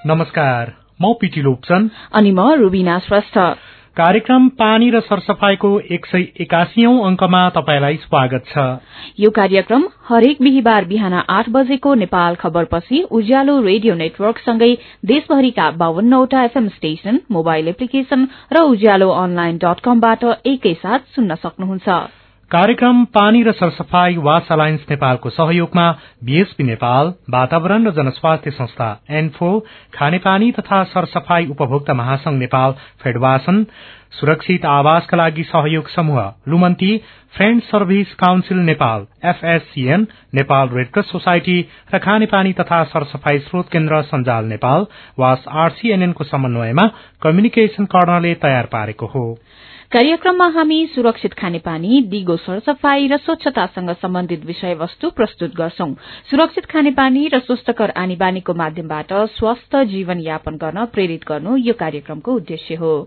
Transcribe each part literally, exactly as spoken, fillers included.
नमस्कार, म पिटी लोप्सन अनि म रुबिना श्रेष्ठ। कार्यक्रम पानी र सरसफाईको एक सय एकासीऔं अंकमा तपाईलाई स्वागत छ। यो कार्यक्रम हरेक बिहीबार बिहान आठ बजेको नेपाल खबरपछि उज्यालो रेडियो नेटवर्क सँगै देशभरिका बावन्नवटा एफएम स्टेशन, मोबाइल एप्लिकेशन र उज्यालो अनलाइन डट कमबाट एकैसाथ सुन्न सक्नुहुन्छ। कार्यक्रम पानी र सरसफाई वास अलायन्स नेपालको सहयोगमा बीएसपी नेपाल, वातावरण र जनस्वास्थ्य संस्था एन्फो, खानेपानी तथा सरसफाई उपभोक्ता महासंघ नेपाल फेडवासन, सुरक्षित आवासका लागि सहयोग समूह Lumanti, friend service council Nepal FSCN, Nepal red cross society र खानेपानी तथा सरसफाई स्रोत केन्द्र सञ्जाल नेपाल वास आरसीएनएन को समन्वयमा कम्युनिकेशन कर्नरले तयार पारेको हो। कार्यक्रममा हामी सुरक्षित खानेपानी, दिगो सरसफाई र स्वच्छतासँग सम्बन्धित विषयवस्तु प्रस्तुत गर्छौं। सुरक्षित खानेपानी र स्वस्थकर आनीबानीको माध्यमबाट स्वस्थ जीवन यापन गर्न प्रेरित गर्नु यो कार्यक्रमको उद्देश्य हो।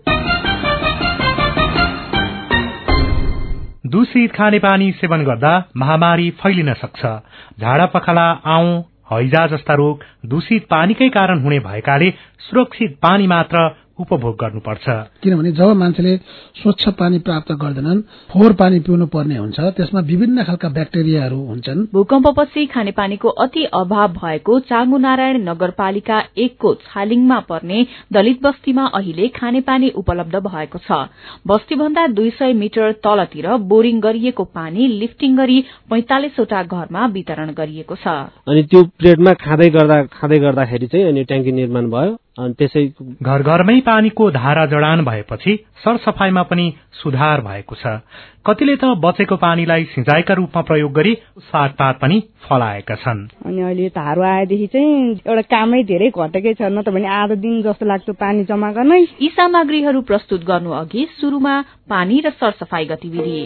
दूषित खानेपानी सेवन गर्दा महामारी फैलिन सक्छ। झाडा पखाला, आउँ, हैजा जस्ता रोग दूषित पानीकै कारण हुने भएकाले सुरक्षित पानी मात्र उपभोग गर्नुपर्छ। किनभने जब मान्छेले स्वच्छ पानी प्राप्त गर्दैनन्, फोहोर पानी पिउनु पर्ने हुन्छ, त्यसमा विभिन्न खालका ब्याक्टेरियाहरू हुन्छन्। भूकम्पपछि खानेपानीको अति अभाव भएको चाँगु नारायण नगरपालिका एकको छालिङमा पर्ने दलित बस्तीमा अहिले खानेपानी उपलब्ध भएको छ। बस्तीभन्दा दुई सय मिटर तलतिर बोरिङ गरिएको पानी लिफ्टिङ गरी पैंतालिसवटा घरमा वितरण गरिएको छ। अनि त्यो प्लेटमा खाँदै गर्दा खाँदै गर्दाखेरि चाहिँ अनि ट्याङ्की निर्माण भयो। त्यसै घर घरमै पानीको धारा जडान भएपछि सरसफाईमा पनि सुधार भएको छ। कतिले त बचेको पानीलाई सिंचाईका रूपमा प्रयोग गरी सागपात पनि फलाएका छन्। अनि अहिले धारो आएदेखि चाहिँ एउटा कामै धेरै घटेकै छ, न त भने आधा दिन जस्तो लाग्छ पानी जम्मा गर्नै। यी सामग्रीहरू प्रस्तुत गर्नु अघि सुरुमा पानी र सरसफाई गतिविधि।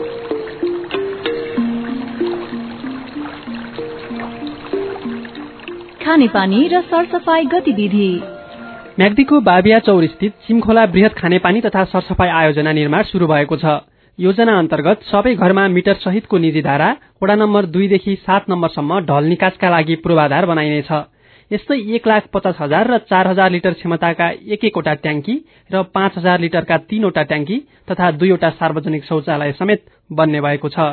खानेपानी र सरसफाई गतिविधि। म्याग्दीको बाबिया चौर स्थित सिमखोला वृहत खानेपानी तथा सरसफाई आयोजना निर्माण शुरू भएको छ। योजना अन्तर्गत सबै घरमा मिटर सहितको निजी धारा वडा नम्बर दुईदेखि सात नम्बरसम्म ढल निकासका लागि पूर्वाधार बनाइनेछ। यस्तै एक लाख पचास हजार र चार हजार लिटर क्षमताका एक एकवटा ट्याङ्की र पाँच हजार लिटरका तीनवटा ट्याङ्की तथा दुईवटा सार्वजनिक शौचालय समेत बन्ने भएको छ।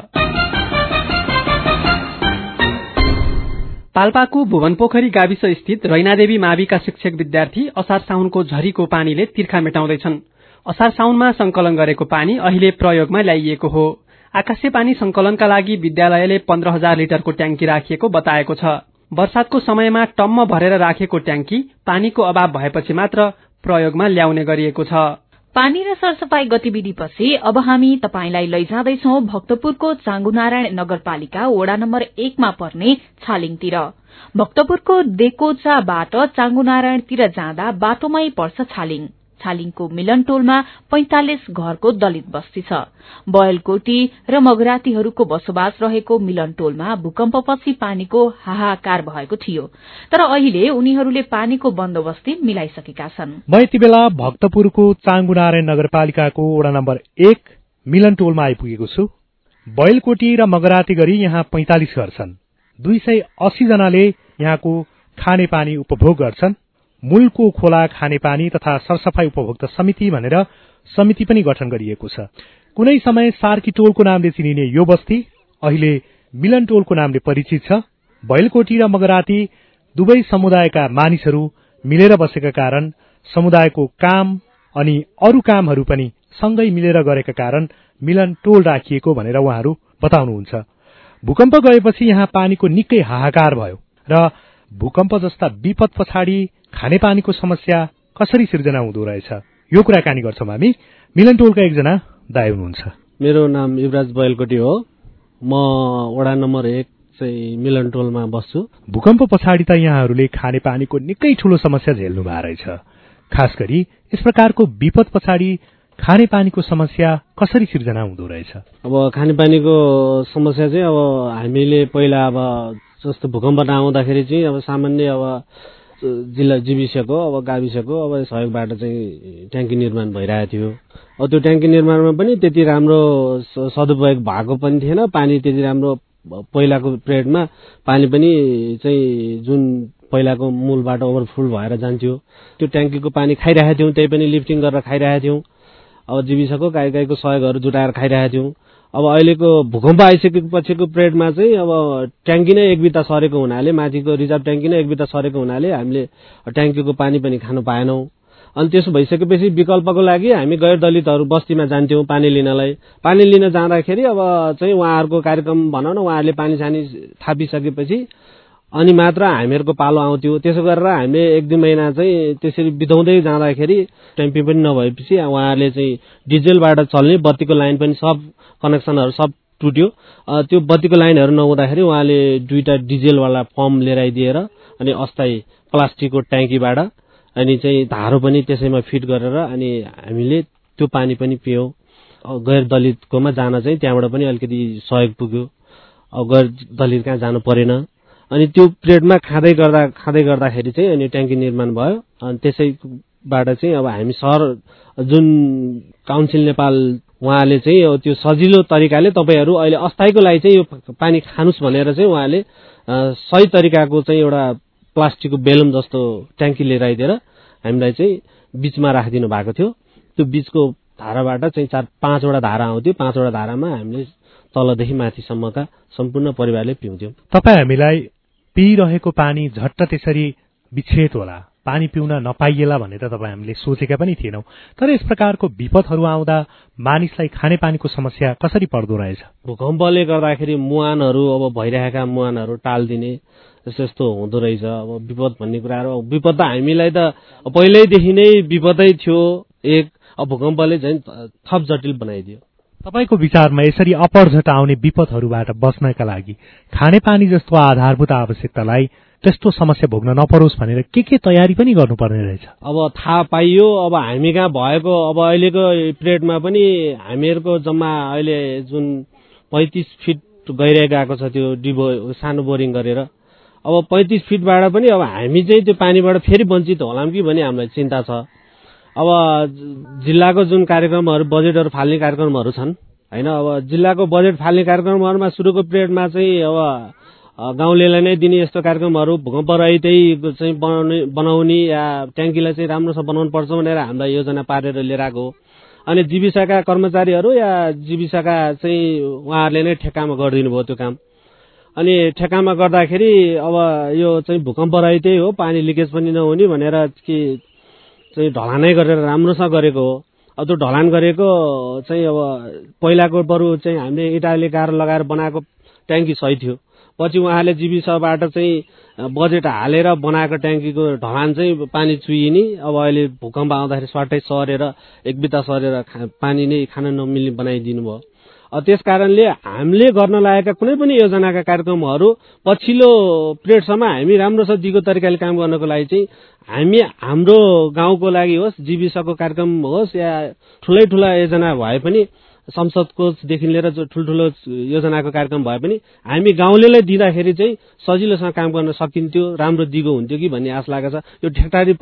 पाल्पाको भुवनपोखरी गाविस स्थित रैनादेवी माविका शिक्षक विद्यार्थी असार साउनको झरीको पानीले तिर्खा मेटाउँदैछन्। असार साउनमा संकलन गरेको पानी अहिले प्रयोगमा ल्याइएको हो। आकाशे पानी संकलनका लागि विद्यालयले पन्ध्र हजार लिटरको ट्याङ्की राखिएको बताएको छ। वर्षातको समयमा टम्म भरेर राखेको ट्याङ्की पानीको अभाव भएपछि मात्र प्रयोगमा ल्याउने गरिएको छ। पानी र सरसफाई गतिविधिपछि अब हामी तपाईंलाई लैजाँदैछौ भक्तपुरको चाँगु नारायण नगरपालिका वडा नम्बर एकमा पर्ने छालिङतिर। भक्तपुरको देकोचाबाट चाँगु नारायणतिर जाँदा बाटोमै पर्छ छालिङ। छालिङको मिलनटोलमा पैंतालिस घरको दलित बस्ती छ। बयलकोटी र मगरातीहरूको बसोबास रहेको मिलनटोलमा भूकम्पपछि पानीको हाहाकार भएको थियो, तर अहिले उनीहरूले पानीको बन्दोबस्ती मिलाइसकेका छन्। म यति बेला भक्तपुरको चाँगु नारायण नगरपालिकाको वडा नम्बर एक मिलनटोलमा आइपुगेको छु। बयलकोटी र मगराती गरी यहाँ पैंतालिस घर छन्। दुई सय अस्सी जनाले यहाँको खानेपानी उपभोग गर्छन्। मूलको खोला खानेपानी तथा सरसफाई उपभोक्ता समिति भनेर समिति पनि गठन गरिएको छ। कुनै समय सार्की टोलको नामले चिनिने यो बस्ती अहिले मिलन टोलको नामले परिचित छ। बैलकोटी र मगराती दुवै समुदायका मानिसहरू मिलेर बसेका कारण समुदायको काम अनि अरू कामहरू पनि सँगै मिलेर गरेका कारण मिलन टोल राखिएको भनेर उहाँहरू बताउनुहुन्छ। भूकम्प गएपछि यहाँ पानीको निकै हाहाकार भयो र भूकम्प जस्ता विपद पछाडि खानेपानीको समस्या कसरी सिर्जना हुँदो रहेछ, यो कुराकानी गर्छौं हामी। मिलन टोलका एकजना दाइ हुनुहुन्छ। मेरो नाम युवराज बैलकोटी हो। म वडा नम्बर एक चाहिँ मिलन टोलमा बस्छु। भूकम्प पछाडि त यहाँहरूले खानेपानीको निकै ठूलो समस्या झेल्नु भएको रहेछ। खास गरी यस प्रकारको विपद पछाडि खानेपानीको समस्या कसरी सिर्जना हुँदो रहेछ? अब खानेपानीको समस्या चाहिँ अब हामीले पहिला अब जस्तो भूकम्प नआउँदाखेरि चाहिँ अब सामान्य अब जिल्ला जीविसको अब गाविसको अब सहयोगबाट चाहिँ ट्याङ्की निर्माण भइरहेको थियो। अब त्यो ट्याङ्की निर्माणमा पनि त्यति राम्रो सदुपयोग भएको पनि थिएन। पानी त्यति राम्रो पहिलाको पिरियडमा पानी पनि चाहिँ जुन पहिलाको मूलबाट ओभरफुल भएर जान्थ्यो। त्यो ट्याङ्कीको पानी खाइरहेका थियौँ, त्यही पनि लिफ्टिङ गरेर खाइरहेका थियौँ। अब जीविकाको गाई गाईको सहयोगहरू जुटाएर खाइरहेका थियौँ। अब अहिलेको भूकम्प आइसकेपछिको पिरियडमा चाहिँ अब ट्याङ्की नै एक बिता सरेको हुनाले, माथिको रिजर्भ ट्याङ्की नै एक बिता सरेको हुनाले हामीले ट्याङ्कीको पानी पनि खानु पाएनौँ। अनि त्यसो भइसकेपछि विकल्पको लागि हामी गैर दलितहरू बस्तीमा जान्थ्यौँ पानी लिनलाई। पानी लिन जाँदाखेरि अब चाहिँ उहाँहरूको कार्यक्रम भनौँ न, उहाँहरूले पानी सानी थापिसकेपछि अनि मात्र हामीहरूको पालो आउँथ्यो। त्यसो गरेर हामीले एक दुई महिना चाहिँ त्यसरी बिताउँदै जाँदाखेरि ट्याम्पी पनि नभएपछि उहाँहरूले चाहिँ डिजेलबाट चल्ने बत्तीको लाइन पनि सब कनेक्सनहरू सब टुट्यो। त्यो बत्तीको लाइनहरू नहुँदाखेरि उहाँले दुईटा डिजेलवाला पम्प लिएर आइदिएर अनि अस्थायी प्लास्टिकको ट्याङ्कीबाट अनि चाहिँ धारो पनि त्यसैमा फिट गरेर अनि हामीले त्यो पानी पनि पियौँ। गैर दलितकोमा जान चाहिँ त्यहाँबाट पनि अलिकति सहयोग पुग्यो। अब गैर दलित कहाँ जानु परेन। अनि त्यो पिरियडमा खाँदै गर्दा खाँदै गर्दाखेरि चाहिँ अनि ट्याङ्की निर्माण भयो। अनि त्यसैबाट चाहिँ अब हामी सहर जुन काउन्सिल नेपाल उहाँले चाहिँ त्यो सजिलो तरिकाले तपाईँहरू अहिले अस्थायीको लागि चाहिँ यो पानी खानुस् भनेर चाहिँ उहाँले सही तरिकाको चाहिँ एउटा प्लास्टिकको बेलुन जस्तो ट्याङ्की लिएर आइदिएर हामीलाई चाहिँ बीचमा राखिदिनु भएको थियो। त्यो बीचको धाराबाट चाहिँ चार पाँचवटा धारा आउँथ्यो। पाँचवटा धारामा हामीले तलदेखि माथिसम्मका सम्पूर्ण परिवारले पिउँथ्यौँ। तपाईँ हामीलाई पिइरहेको पानी झट्ट त्यसरी विच्छेद होला, पानी पिउन नपाइएला भन्ने त तपाईँ हामीले सोचेका पनि थिएनौँ। तर यस प्रकारको विपदहरू आउँदा मानिसलाई खानेपानीको समस्या कसरी पर्दो रहेछ? भूकम्पले गर्दाखेरि मुहानहरू अब भइरहेका मुहानहरू टाल्दिने यस्तो यस्तो हुँदो रहेछ। अब विपद भन्ने कुराहरू, विपद त हामीलाई त पहिल्यैदेखि नै विपदै थियो एक। अब भूकम्पले झन् थप जटिल बनाइदियो। तपाईको विचारमा यसरी अपरझट आउने विपदहरूबाट बच्नका लागि खानेपानी जस्तो आधारभूत आवश्यकतालाई त्यस्तो समस्या भोग्न नपरोस् भनेर के के तयारी पनि गर्नुपर्ने रहेछ? अब थाहा पाइयो। अब हामी कहाँ भएको अब अहिलेको पिरियडमा पनि हामीहरूको जम्मा अहिले जुन पैँतिस फिट गइरहेको छ त्यो डिबो सानो बोरिङ गरेर, अब पैँतिस फिटबाट पनि अब हामी चाहिँ त्यो पानीबाट फेरि वञ्चित होलाम कि भन्ने हामीलाई चिन्ता छ। अब जिल्लाको जुन कार्यक्रमहरू बजेटहरू फाल्ने कार्यक्रमहरू छन् होइन, अब जिल्लाको बजेट फाल्ने कार्यक्रमहरूमा सुरुको पिरियडमा चाहिँ अब गाउँलेलाई नै दिने यस्तो कार्यक्रमहरू भूकम्प रहितै चाहिँ बनाउने बनाउने या ट्याङ्कीलाई चाहिँ राम्रोसँग बनाउनु पर्छ भनेर हामीलाई योजना पारेर लिएर आएको हो। अनि जीविकाका कर्मचारीहरू या जीविकाका चाहिँ उहाँहरूले नै ठेक्कामा गरिदिनु भयो त्यो काम। अनि ठेक्कामा गर्दाखेरि अब यो चाहिँ भूकम्प रहितै हो, पानी लिकेज पनि नहुने भनेर कि चाहिँ ढलानै गरेर राम्रोसँग गरेको हो। अब त्यो ढलान गरेको चाहिँ अब पहिलाको बरु चाहिँ हामीले इँटाले गाह्रो लगाएर बनाएको ट्याङ्की सही थियो। पछि उहाँले जीविकाबाट चाहिँ बजेट हालेर बनाएको ट्याङ्कीको ढलान चाहिँ पानी चुइने, अब अहिले भूकम्प आउँदाखेरि स्वाटै सरेर एक बिता सरेर पानी नै खान नमिल्ने बनाइदिनु भयो। त्यस कारणले हामीले गर्न लागेका कुनै पनि योजनाका कार्यक्रमहरू पछिल्लो पिरियडसम्म हामी राम्रोसँग दिगो तरिकाले काम गर्नको लागि चाहिँ हामी हाम्रो गाउँको लागि होस्, जीविकाको कार्यक्रम होस् या ठुलै ठुला योजना भए पनि संसदकोदेखि लिएर ठुल्ठुलो योजनाको कार्यक्रम भए पनि हामी गाउँलेलाई दिँदाखेरि चाहिँ सजिलोसँग काम गर्न सकिन्थ्यो, राम्रो दिगो हुन्थ्यो कि भन्ने आश लागेको छ। यो ठेकटारी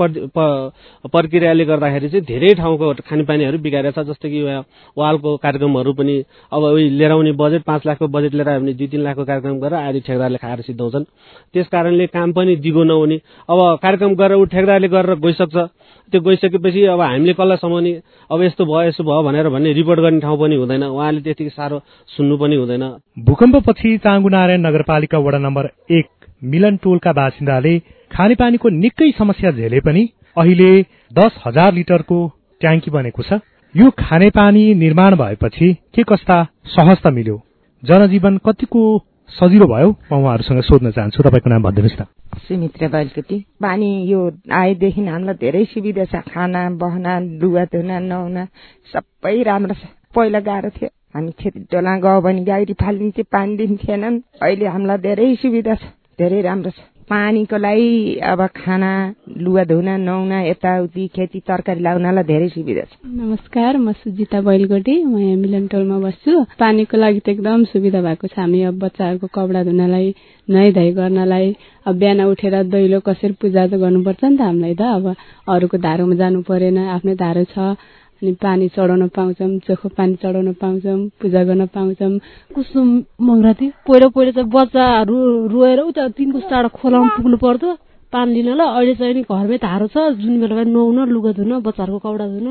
प्रक्रियाले गर्दाखेरि चाहिँ धेरै ठाउँको खानेपानीहरू बिगारेछ। जस्तै कि वालको कार्यक्रमहरू पनि अब उही लिएर आउने बजेट पाँच लाखको बजेट लिएर हामीले दुई तिन लाखको कार्यक्रम गरेर आधी ठेकदारले खाएर सिद्धाउँछन्। त्यस कारणले काम पनि दिगो नहुने। अब कार्यक्रम गरेर ऊ ठेकदारले गरेर गइसक्छ, त्यो गइसकेपछि अब हामीले कसलाई समाउने, अब यस्तो भयो यस्तो भयो भनेर भन्ने रिपोर्ट गर्ने ठाउँ पनि हुँदैन, उहाँले त्यतिकै साह्रो सुन्नु पनि हुँदैन। भूकम्पपछि चाँगुनारायण नगरपालिका वडा नम्बर एक मिलन टोलका बासिन्दाले खानेपानीको निकै समस्या झेले पनि अहिले दस हजार लिटरको ट्याङ्की बनेको छ। यो खानेपानी निर्माण भएपछि के कस्ता सहजता मिल्यो, जनजीवन कतिको सजिलो भयो, म उहाँहरूसँग सोध्न चाहन्छु। तपाईँको नाम भनिदिनुहोस् न। सुमित्रा बालकोटी। पानी यो आएदेखि हामीलाई धेरै सुविधा छ, खाना बहना लुगा धुना नुहाउन सबै राम्रो छ। पहिला गाह्रो थियो, हामी खेती टोला गयो भने गाडी फाल्ने चाहिँ पानी दिन्थेनन्। अहिले हामीलाई धेरै सुविधा छ, धेरै राम्रो छ। पानीको लागि अब खाना लुगा धुना नुहाउन यताउति खेती तरकारी लाउनलाई धेरै सुविधा छ। नमस्कार, म सुजिता बैलगोटी, म यहाँ मिलन टोलमा बस्छु। पानीको लागि त एकदम सुविधा भएको छ। हामी अब बच्चाहरूको कपडा धुनलाई, नुहाइ धुवाइ गर्नलाई, अब बिहान उठेर दैलो कसरी पूजा त गर्नुपर्छ नि त हामीलाई त। अब अरूको धारोमा जानु परेन, आफ्नै धारो छ। अनि पानी चढाउन पाउँछौँ, चोखो पानी चढाउन पाउँछौँ, पूजा गर्न पाउँछौँ। कुसुम मङ्गराती पहिलो पहिलो त बच्चाहरू रोएर उता तिनको टाढो खोलामा पुग्नु पर्थ्यो, पानी लिनलाई अहिले चाहिँ नि घरमै धारो छ, जुन बेला नुहाउन, लुगा धुन, बच्चाहरूको कपडा धुन,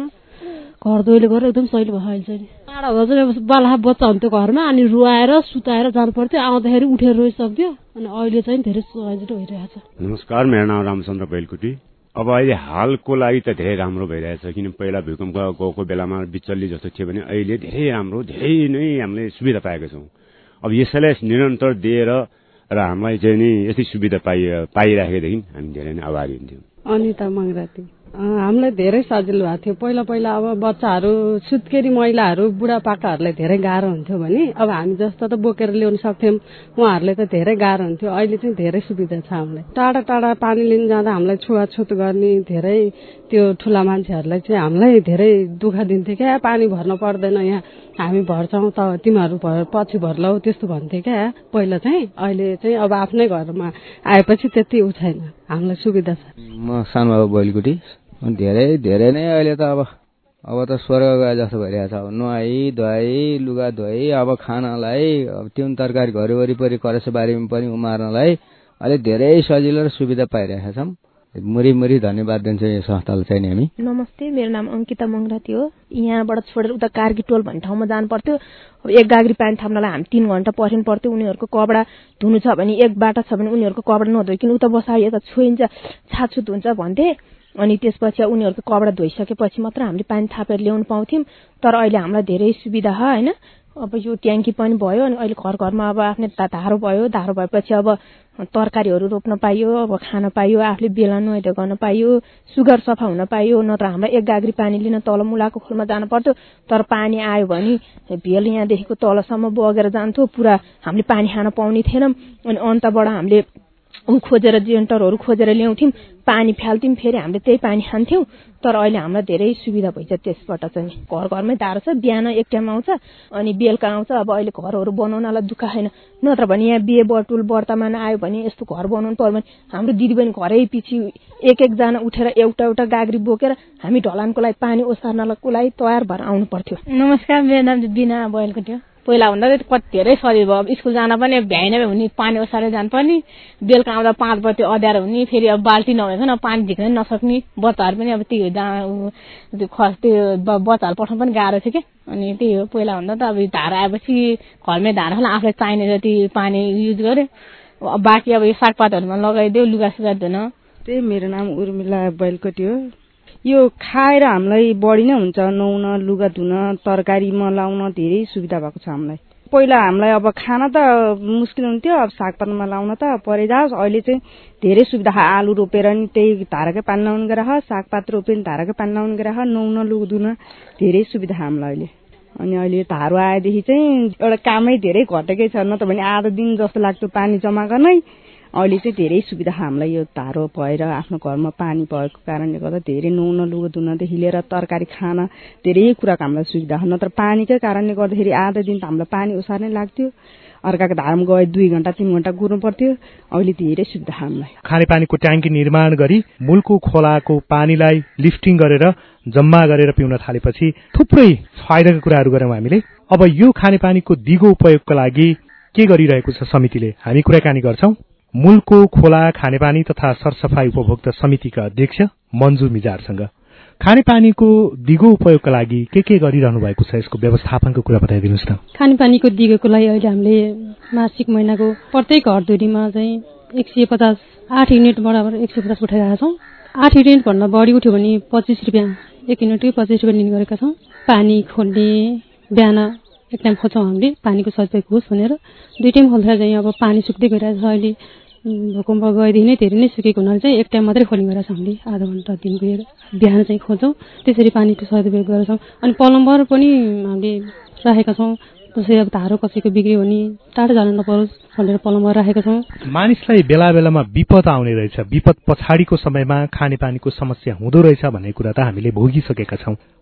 घर दोइलो गरेर एकदम सजिलो भयो। अहिले चाहिँ टाढा हुँदा चाहिँ बाला बच्चा हुन्थ्यो घरमा, अनि रुवाएर सुताएर जानु पर्थ्यो, आउँदाखेरि उठेर रोइसक्थ्यो। अनि अहिले चाहिँ धेरै सजिलो भइरहेछ। नमस्कार, मेरो नाम रामचन्द्र बैलकुटी। अब अहिले हालको लागि त धेरै राम्रो भइरहेछ, किन पहिला भूकम्प गएको बेलामा बिचल्ली जस्तो थियो भने अहिले धेरै राम्रो, धेरै नै हामीले सुविधा पाएका छौँ। अब यसैलाई निरन्तर दिएर र हामीलाई चाहिँ नि यति सुविधा पाइ पाइराखेदेखि हामी धेरै नै आभारी हुन्थ्यौँ। अनिता मङ्गराती। हामीलाई धेरै सजिलो भएको थियो। पहिला पहिला अब बच्चाहरू, सुत्केरी महिलाहरू, बुढापाकाहरूलाई धेरै गाह्रो हुन्थ्यो भने अब हामी जस्तो त बोकेर ल्याउन सक्थ्यौँ, उहाँहरूले त धेरै गाह्रो हुन्थ्यो। अहिले चाहिँ धेरै सुविधा छ हामीलाई। टाढा टाढा पानी लिन जाँदा हामीलाई छुवाछुत गर्ने धेरै त्यो ठुला मान्छेहरूलाई चाहिँ हामीलाई धेरै दुःख दिन्थ्यो क्या, पानी भर्न पर्दैन यहाँ, हामी भर्छौँ त तिमीहरू भर पछि भर्लौ, त्यस्तो भन्थे क्या पहिला चाहिँ। अहिले चाहिँ अब आफ्नै घरमा आएपछि त्यति उ छैन, हामीलाई सुविधा छ। म सानो बैलकुटी। धेरै धेरै नै अहिले त अब अब त स्वर्ग गए जस्तो भइरहेछ। अब नुहाई धुवाई, लुगा धुवाई, अब खानालाई, अब तिउन तरकारी घर वरिपरि करसबारीमा पनि उमार्नलाई अहिले धेरै सजिलो र सुविधा पाइरहेका छौँ। मुरी मुरी धन्यवाद दिन्छ यो संस्थालाई चाहिँ हामी। नमस्ते, मेरो नाम अंकिता मंगराती हो। यहाँबाट छोडेर उता कार्की टोल भन्ने ठाउँमा जानु पर्थ्यो। अब एक गाग्री पानी थाप्नलाई हामी तीन घण्टा पर्खिनु पर्थ्यो। उनीहरूको कपडा धुनु छ भने, एक बाटा छ भने उनीहरूको कपडा नधोइकन उता बसायो, यता छोइन्छ, छाछुत हुन्छ भन्थे। अनि त्यसपछि उनीहरूको कपडा धोइसकेपछि मात्र हामीले पानी थापेर ल्याउन पाउँथ्यौँ। तर अहिले हामीलाई धेरै सुविधा छ हैन। अब यो ट्याङ्की पनि भयो, अनि अहिले घर घरमा अब आफ्नै धारो भयो। धारो भएपछि अब तरकारीहरू रोप्न पाइयो, अब खान पाइयो, आफूले बेला नुहाइधुवाइ गर्न पाइयो, सुगर सफा हुन पाइयो। नत्र हामीलाई एक गाग्री पानी लिन तल मुलाको खोलमा जानु पर्थ्यो। तर पानी आयो भने भेल यहाँदेखिको तलसम्म बगेर जान्थ्यो, पुरा हामीले पानी खान पाउने थिएनौँ। अनि अन्तबाट हामीले खोजेर जेन्टरहरू खोजेर ल्याउँथ्यौँ, पानी फाल्थ्यौँ, फेरि हामीले त्यही पानी खान्थ्यौँ। तर अहिले हामीलाई धेरै सुविधा भइसक्यो। त्यसबाट चाहिँ घर घरमै धारो छ, बिहान एक टाइम आउँछ अनि बेलुका आउँछ। अब अहिले घरहरू बनाउनलाई दुःख छैन। नत्र भने यहाँ बिहे बटुल वर्तमान आयो भने यस्तो घर बनाउनु पर्यो भने हाम्रो दिदीबहिनी घरै पछि एक एकजना उठेर एउटा एउटा गाग्री बोकेर हामी ढलानको लागि पानी ओसार्नको लागि तयार भएर आउनु पर्थ्यो। नमस्कार, मेरो नाम चाहिँ बिना बैलकुटी हो। पहिला भन्दा चाहिँ कति धेरै सजिलो भयो। अब स्कुल जान पनि भ्याइन हुने, पानी ओसारेर जानुपर्ने, बेलुका आउँदा पाँच बजे अँध्यारो हुने, फेरि अब बाल्टी नभएन पानी झिक्नै नसक्ने, बच्चाहरू पनि अब त्यही हो, त्यो खस त्यो बच्चाहरू पठाउनु पनि गाह्रो थियो क्या। अनि त्यही हो, पहिला भन्दा त अब धारा आएपछि घरमै धारा खान आफूलाई चाहिने जति पानी युज गर्यो। बाँकी अब यो सागपातहरूमा लगाइदियो, लुगा सुगा धुन। त्यही मेरो नाम उर्मिला बैलकुटी हो। यो खाएर हामीलाई बढी नै हुन्छ, नुहाउन, लुगा धुन, तरकारीमा लाउन धेरै सुविधा भएको छ हामीलाई। पहिला हामीलाई अब खाना त मुस्किल हुन्थ्यो, अब सागपातमा लाउन त परै जाओस्। अहिले चाहिँ धेरै सुविधा छ। आलु रोपेर नि त्यही धाराकै पानी लाउनु गएर, सागपात रोपे नि धाराकै पानी लाउनु गएर, नुहाउन लुगा धुन धेरै सुविधा छ हामीलाई अहिले। अनि अहिले धारो आएदेखि चाहिँ एउटा कामै धेरै घटेकै छ, नत्र भने आधा दिन जस्तो लाग्थ्यो पानी जम्मा गर्नै। अहिले चाहिँ धेरै सुविधा छ हामीलाई। यो धारो भएर आफ्नो घरमा पानी भएको कारणले गर्दा धेरै नुहाउन लुगा धुनदेखि लिएर तरकारी खान धेरै कुराको हामीलाई सुविधा छ। नत्र पानीकै कारणले गर्दाखेरि आधा दिन त हामीलाई पानी ओसार्नै लाग्थ्यो। अर्काको धारमा गए दुई घण्टा तीन घण्टा गुर्नु पर्थ्यो। अहिले धेरै सुविधा छ हामीलाई। खानेपानीको ट्याङ्की निर्माण गरी मूलको खोलाको पानीलाई लिफ्टिङ गरेर जम्मा गरेर पिउन थालेपछि थुप्रै फाइदाका कुराहरू गर्यौं हामीले। अब यो खानेपानीको दिगो उपयोगका लागि के गरिरहेको छ समितिले, हामी कुराकानी गर्छौं। मूलको खोला खानेपानी तथा सरसफाई उपभोक्ता समितिका अध्यक्ष मन्जु मिजारसँग खानेपानीको दिगो उपयोगका लागि के के गरिरहनु भएको छ, यसको व्यवस्थापनको कुरा बताइदिनुहोस् न। खानेपानीको दिगोको लागि अहिले हामीले मासिक महिनाको प्रत्येक घरधुरीमा चाहिँ एक सय पचास आठ युनिट बराबर एक सय पचास उठाइरहेका छौँ। आठ युनिट भन्दा बढी उठ्यो भने पच्चिस रुपियाँ एक युनिटकै पच्चिस रुपियाँ लिने गरेका छौँ। पानी खोल्ने बिहान एक टाइम खोज्छौँ हामीले, पानीको सजिलो होस् भनेर। दुई टाइम खोल्दा चाहिँ अब पानी सुक्दै गइरहेको छ। अहिले भूकम्प गएदेखि नै धेरै नै सुकेको हुनाले चाहिँ एक टाइम मात्रै खोल्ने गरेका छौँ हामीले, आधा घन्टा दिन गएर बिहान चाहिँ खोल्छौँ। त्यसरी पानीको सदुपयोग गर्छौँ। अनि प्लम्बर पनि हामीले राखेका छौँ, जस्तै अब धारो कसैको बिग्रियो भने टाढो जानु नपरोस् भनेर प्लम्बर राखेका छौँ। मानिसलाई बेला बेलामा विपद आउने रहेछ, विपद पछाडिको समयमा खानेपानीको समस्या हुँदो रहेछ भन्ने कुरा त हामीले भोगिसकेका छौँ।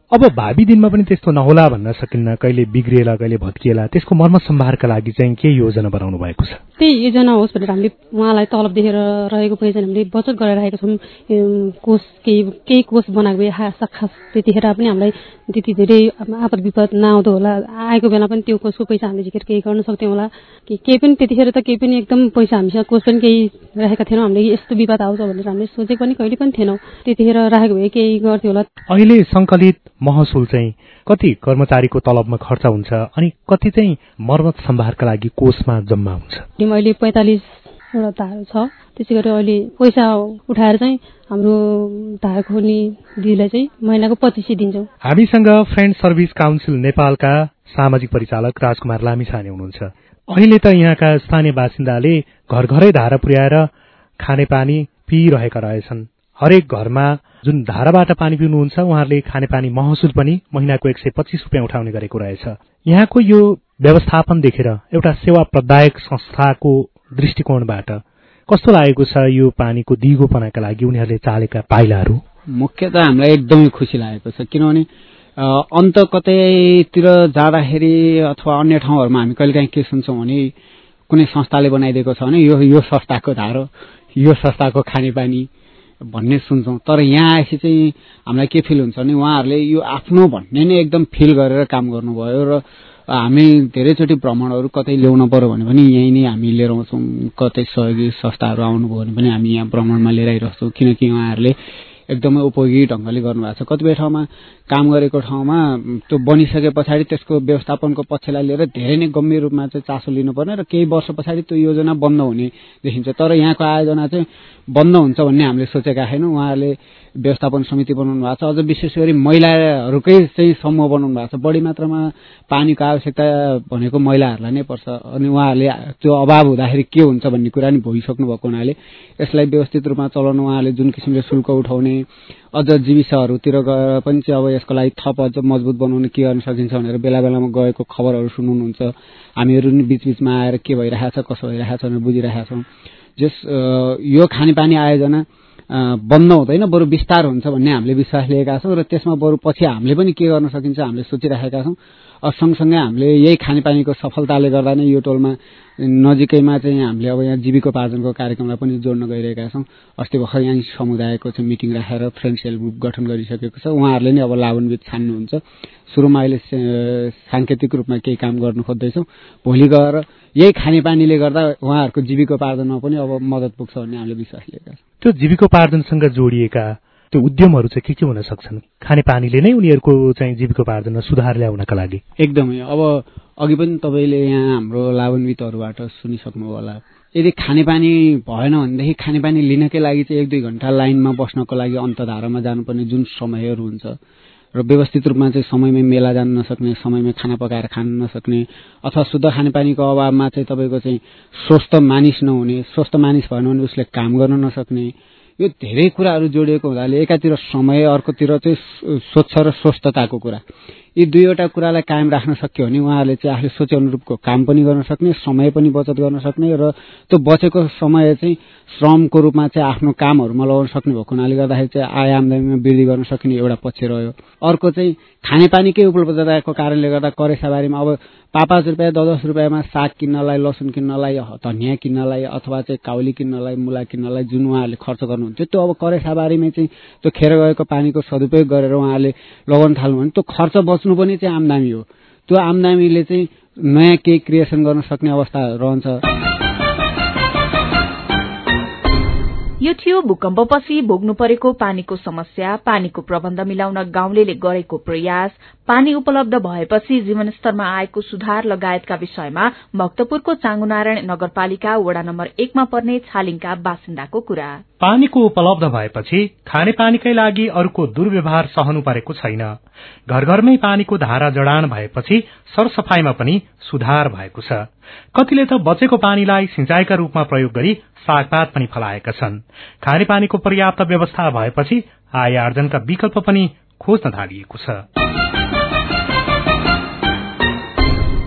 अब भावी दिनमा पनि त्यस्तो नहोला भन्न सकिन्न, कहिले बिग्रिएला कहिले भत्किएला, त्यसको मर्मत सम्भारका लागि चाहिँ के योजना बनाउनु भएको छ? त्यही योजना होस् भनेर हामीले उहाँलाई तलब दिएर रहेको पैसा हामीले बचत गरेर राखेका छौँ। कोष केही केही कोष बनाएको भए खास त्यतिखेर पनि हामीलाई त्यति धेरै आपद विपद नआउँदो होला, आएको बेला पनि त्यो कोषको पैसा हामीले झिकेर केही गर्न सक्थ्यौँ होला कि केही पनि त्यतिखेर त केही पनि एकदम पैसा हामीसँग कोष पनि केही राखेका थिएनौँ। हामीले यस्तो विपद आउँछ भनेर हामीले सोचेको पनि कहिले पनि थिएनौँ, त्यतिखेर राखेको भए केही गर्थ्यो होला। अहिले सङ्कलित महसुल चाहिँ कति कर्मचारीको तलबमा खर्च हुन्छ अनि कति चाहिँ मर्मत सम्भारका लागि कोषमा जम्मा हुन्छ? अहिले पैँतालिसवटा धार छ, त्यसै गरी अहिले पैसा उठाएर चाहिँ हाम्रो धार खोल्ने दिदीलाई चाहिँ महिनाको पच्चिस सय दिन्छौँ। हामीसँग फ्रेन्ड सर्भिस काउन्सिल नेपालका सामाजिक परिचालक राजकुमार लामिछाने हुनुहुन्छ। अहिले त यहाँका स्थानीय बासिन्दाले घर घरै धारा पुर्याएर खानेपानी पिइरहेका रहेछन्। हरेक घरमा जुन धाराबाट पानी पिउनुहुन्छ उहाँहरूले खानेपानी महसुल पनि महिनाको एक सय पच्चिस रुपियाँ उठाउने गरेको रहेछ। यहाँको यो व्यवस्थापन देखेर एउटा सेवा प्रदायक संस्थाको दृष्टिकोणबाट कस्तो लागेको छ यो पानीको दिगोपनाका लागि उनीहरूले चालेका पाइलाहरू? मुख्यतः हामीलाई एकदमै खुसी लागेको छ, किनभने अन्त कतैतिर जाँदाखेरि अथवा अन्य ठाउँहरूमा हामी कहिलेकाहीँ के सुन्छौँ भने कुनै संस्थाले बनाइदिएको छ भने यो यो संस्थाको धारो, यो संस्थाको खानेपानी भन्ने सुन्छौँ। तर यहाँ आएपछि चाहिँ हामीलाई के फिल हुन्छ भने उहाँहरूले यो आफ्नो भन्ने नै एकदम फिल गरेर काम गर्नुभयो र हामी धेरैचोटि भ्रमणहरू कतै ल्याउनु पर्यो भने पनि यहीँ नै हामी लिएर आउँछौँ। कतै सहयोगी संस्थाहरू आउनुभयो भने पनि हामी यहाँ भ्रमणमा लिएर आइरहेछौँ, किनकि उहाँहरूले एकदमै उपयोगी ढङ्गले गर्नुभएको छ। कतिपय ठाउँमा काम गरेको ठाउँमा त्यो बनिसके पछाडि त्यसको व्यवस्थापनको पक्षलाई लिएर धेरै नै गम्भीर रूपमा चाहिँ चासो लिनुपर्ने र केही वर्ष पछाडि त्यो योजना बन्द हुने देखिन्छ। तर यहाँको आयोजना चाहिँ बन्द हुन्छ भन्ने हामीले सोचेका छैनौँ। उहाँहरूले व्यवस्थापन समिति बनाउनु भएको छ, अझ विशेष गरी महिलाहरूकै चाहिँ समूह बनाउनु भएको छ। बढी मात्रामा पानीको आवश्यकता भनेको महिलाहरूलाई नै पर्छ अनि उहाँहरूले त्यो अभाव हुँदाखेरि के हुन्छ भन्ने कुरा नि भइसक्नु भएको हुनाले यसलाई व्यवस्थित रूपमा चलाउनु उहाँले जुन किसिमले शुल्क उठाउने, अझ जीविसहरूतिर गएर पनि चाहिँ अब यसको लागि थप अझ मजबुत बनाउनु के गर्न सकिन्छ भनेर बेला बेलामा गएको खबरहरू सुन्नुहुन्छ। हामीहरू नि बीचबीचमा आएर के भइरहेछ कसो भइरहेछ भनेर बुझिरहेका छौँ। जस यो खानेपानी आयोजना बन्द हुँदैन, बरु विस्तार हुन्छ भन्ने हामीले विश्वास लिएका छौँ र त्यसमा बरु पछि हामीले पनि के गर्न सकिन्छ हामीले सोचिरहेका छौँ। सँगसँगै हामीले यही खानेपानीको सफलताले गर्दा नै यो टोलमा नजिकैमा चाहिँ हामीले अब यहाँ जीविकोपार्जनको कार्यक्रमलाई पनि जोड्न गइरहेका छौँ। अस्ति भर्खर यहाँ समुदायको चाहिँ मिटिङ राखेर फ्रेन्ड्स हेल्प ग्रुप गठन गरिसकेको छ। उहाँहरूले नै अब लाभान्वित छान्नुहुन्छ। सुरुमा अहिले साङ्केतिक रूपमा केही काम गर्नु खोज्दैछौँ, भोलि गएर यही खानेपानीले गर्दा उहाँहरूको जीविकोपार्जनमा पनि अब मद्दत पुग्छ भन्ने हामीले विश्वास लिएका छौँ। त्यो जीविकोपार्जनसँग जोडिएका त्यो उद्यमहरू चाहिँ के के हुन सक्छन्? खानेपानीले नै उनीहरूको चाहिँ जीविकोपार्जनमा सुधार ल्याउनका लागि एकदमै अब अघि पनि तपाईँले यहाँ हाम्रो लाभान्वितहरूबाट सुनिसक्नु होला। यदि खानेपानी भएन भनेदेखि खानेपानी लिनकै लागि चाहिँ एक दुई घन्टा लाइनमा बस्नको लागि अन्तधारामा जानुपर्ने जुन समयहरू हुन्छ र व्यवस्थित रूपमा चाहिँ समयमै मेला जान नसक्ने, समयमै खाना पकाएर खान नसक्ने अथवा शुद्ध खानेपानीको अभावमा चाहिँ तपाईँको चाहिँ स्वस्थ मानिस नहुने, स्वस्थ मानिस भएन भने उसले काम गर्न नसक्ने, यो धेरै कुराहरू जोडिएको हुनाले एकातिर समय अर्कोतिर चाहिँ स्वच्छ र स्वस्थताको कुरा, यी दुईवटा कुरालाई कायम राख्न सक्यो भने उहाँहरूले चाहिँ आफूले सोचे अनुरूपको काम पनि गर्न सक्ने, समय पनि बचत गर्न सक्ने र त्यो बचेको समय चाहिँ श्रमको रूपमा चाहिँ आफ्नो कामहरूमा लगाउन सक्ने भएको हुनाले गर्दाखेरि चाहिँ आय आम्दानीमा वृद्धि गर्न सकिने एउटा पक्ष रह्यो। अर्को चाहिँ खानेपानीकै उपलब्धताको कारणले गर्दा करेसाबारीमा अब पाँच पाँच रुपियाँ दस दस रुपियाँमा साग किन्नलाई, लसुन किन्नलाई, धनियाँ किन्नलाई अथवा चाहिँ काउली किन्नलाई, मुला किन्नलाई जुन उहाँहरूले खर्च गर्नुहुन्थ्यो त्यो अब करेसाबारीमै चाहिँ त्यो खेर गएको पानीको सदुपयोग गरेर उहाँहरूले लगाउन थाल्नु भने त्यो खर्च बच्नु पनि चाहिँ आम्दानी हो। त्यो आम्दानीले चाहिँ नयाँ केही क्रिएसन गर्न सक्ने अवस्था रहन्छ। यो थियो भूकम्पपछि भोग्नु परेको पानीको समस्या, पानीको प्रबन्ध मिलाउन गाउँलेले गरेको प्रयास, पानी उपलब्ध भएपछि जीवनस्तरमा आएको सुधार लगायतका विषयमा भक्तपुरको चाँगुनारायण नगरपालिका वडा नम्बर एकमा पर्ने छालिङका बासिन्दाको कुरा। पानीको उपलब्ध भएपछि खानेपानीकै लागि अरूको दुर्व्यवहार सहनु परेको छैन। घर घरमै पानीको धारा जडान भएपछि सरसफाईमा पनि सुधार भएको छ। कतिले त बचेको पानीलाई सिंचाईका रूपमा प्रयोग गरी सागपात पनि फलाएका छन्। खानेपानीको पर्याप्त व्यवस्था भएपछि आय आर्जनका विकल्प पनि खोज्न थालिएको छ।